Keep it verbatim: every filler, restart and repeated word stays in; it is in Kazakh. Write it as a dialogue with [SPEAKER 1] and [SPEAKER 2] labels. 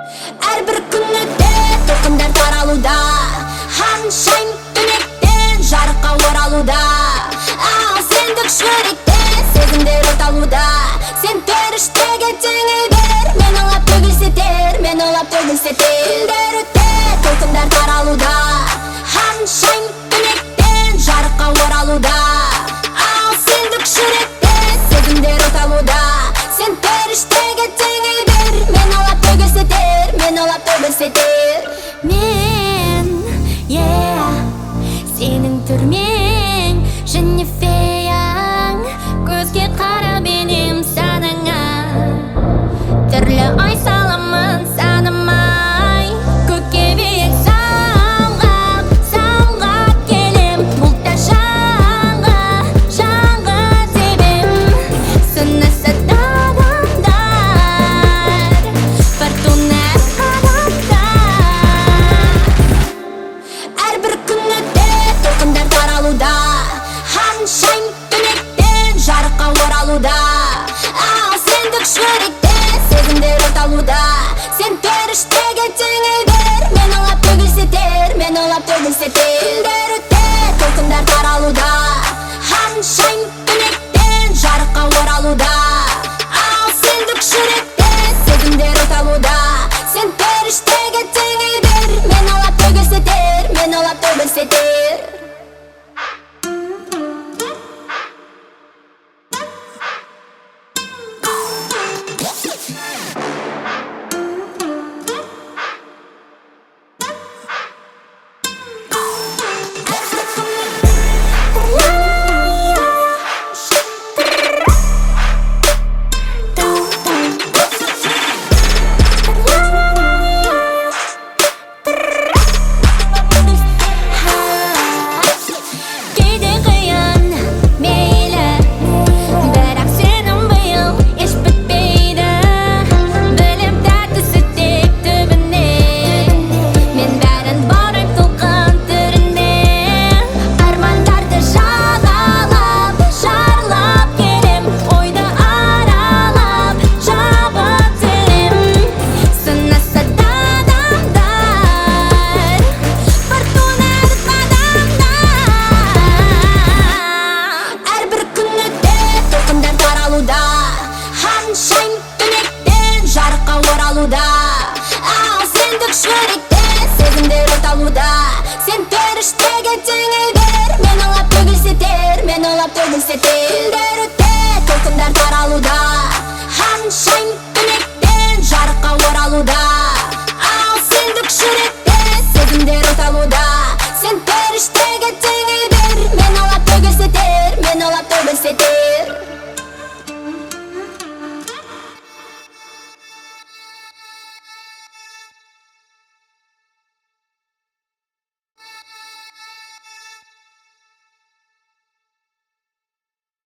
[SPEAKER 1] Әрбір күнде толқындар таралуда, ханшайым түнектен жарыққа оралуда. Ал сендік жүректе сезімдер оталуда. Сен періштеге теңе бер, мен олап төгілсетер, мен олап төгілсетер. Күндер өтте толқындар таралуда, ханшайым түнектен жарыққа оралуда. Ал сендік жүректе сезімдер оталуда. Сен періштеге теңе бер, мен олап төгілсетер, мен олап төгілсетер.
[SPEAKER 2] Мен, yeah, сенің түрмең және феяң, көзге қара бейнем санаңа. Түрлі ой саламын санамай, көкке биік самғап, самғап келем. Бұлтта жаңға, жаңға тебем. Сынасады адамдар, фортуна адамдар.
[SPEAKER 1] Әрбір күнде толқындар таралуда, ханшайым түнектен жарыққа оралуда. Ал сендік жүректе сезімдер оталуда. Сен періштеге теңе бер, мен олап төгілсетер, мен олап төгілсетер. Күндер өтте толқындар таралуда, ханшайым түнектен жарыққа оралуда. Ал сендік жүректе сезімдер оталуда. Сен періштеге теңе бер, мен олап төгілсетер, мен олап төгілсетер.
[SPEAKER 2] Кейде қиын, мейлі, бірақ сенің биыл еш бітпейді. Білем тәттісі тек түбінен, мен бәрін барып толқын түрінен. Армандарды жағалап, шарлап келем, ойды аралап, жабық тілем. Сынасады адамдар, фортуна адамдар.
[SPEAKER 1] Әрбір күнде толқындар таралуда, ханшайым түнектен жарыққа оралуда. Ал сендік жүректе сезімдер оталуда. Сен періштеге теңе бер, мен олап төгілсетер, мен олап төгілсетер. Күндер өтте толқындар таралуда, ханшайым түнектен жарыққа оралуда. Ал сендік жүректе сезімдер оталуда. Сен періштеге теңе бер, мен олап төгілсетер, мен олап төгілсетер.